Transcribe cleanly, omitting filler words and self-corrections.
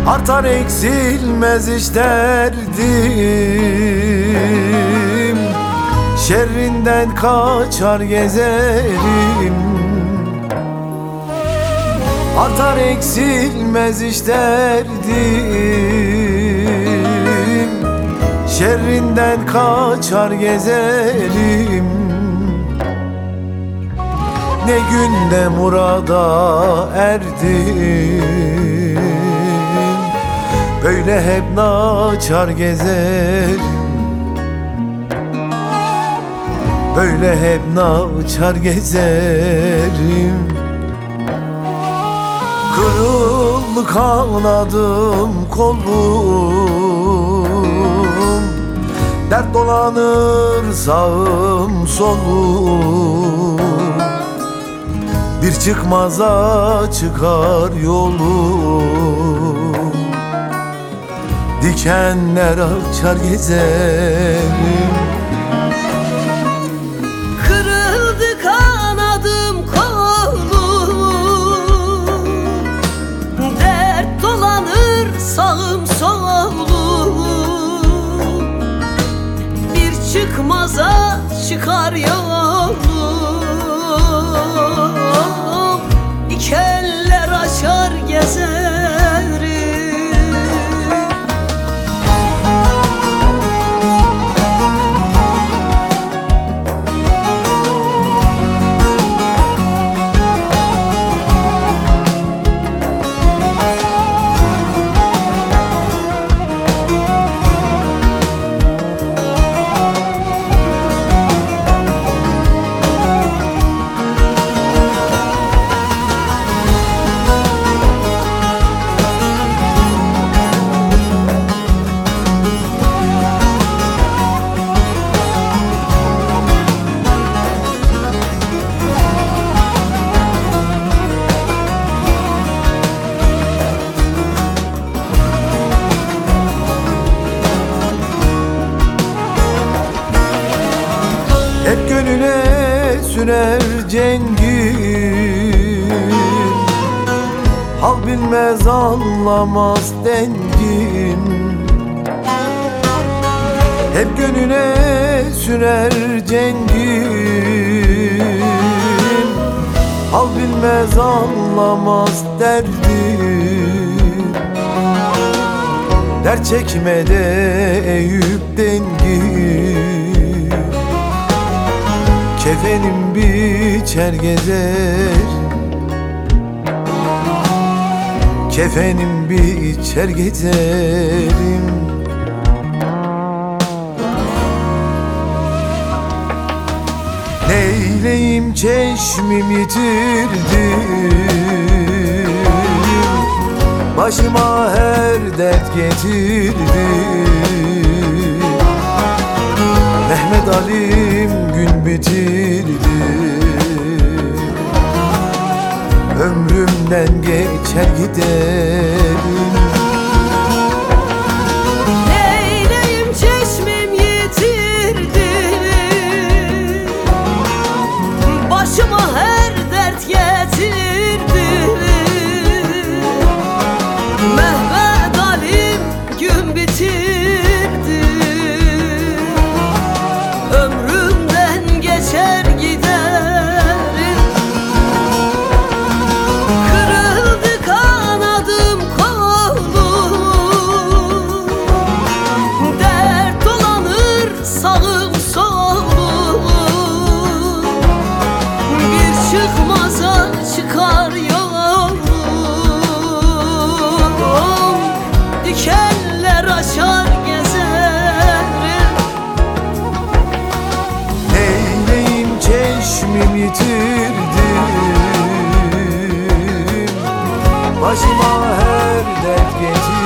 Artar eksilmez iş derdim, şerrinden kaçar gezerim. Artar eksilmez iş derdim, şerrinden kaçar gezerim. Ne günde murada erdim, böyle hep naçar gezerim. Böyle hep naçar gezerim. Kırıldı kanadım kolum, dert dolanır sağım solum. Bir çıkmaza çıkar yolum, dikenler açar gezerim. Kırıldı kanadım kolum, dert dolanır sağım solum. Bir çıkmaza çıkar yolum, dikenler açar gezerim. Hep gönüle sürer cengim, hal bilmez anlamaz dengim. Hep gönüle sürer cengim, hal bilmez anlamaz derdim. Dert çekmede Eyüp dengim, kefenim biçer gezer, kefenim biçer gezerim. Neyleyim çeşmim yitirdim, başıma her dert getirdim. Mehmet Ali'm gün bitirdi, ömrümden geçer giderim. Neyleyim çeşmim yitirdim, başıma her dert getirdim. Mehmet Ali'm gün bitirdi, ömrümden geçer giderim. Kırıldı kanadım kolum, dert dolanır sağım solum. Bir çıkmaza çıkar yolum, dikenler açar gezerim. Neyleyim çeşmim yitirdim, başıma her dert getirdim.